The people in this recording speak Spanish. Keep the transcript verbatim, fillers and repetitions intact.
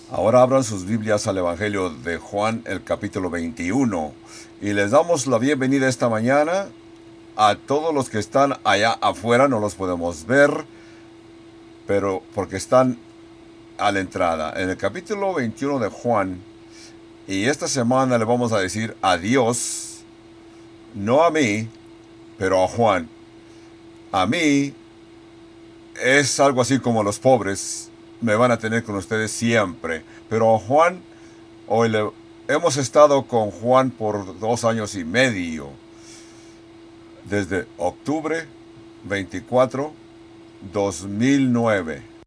Ahora abran sus Biblias al Evangelio de Juan, el capítulo veintiuno. Y les damos la bienvenida esta mañana a todos los que están allá afuera. No los podemos ver, pero porque están a la entrada. En el capítulo veintiuno de Juan, y esta semana le vamos a decir adiós, no a mí, pero a Juan. A mí es algo así como los pobres me van a tener con ustedes siempre. Pero a Juan, hoy le, hemos estado con Juan por dos años y medio. Desde octubre veinticuatro, dos mil nueve.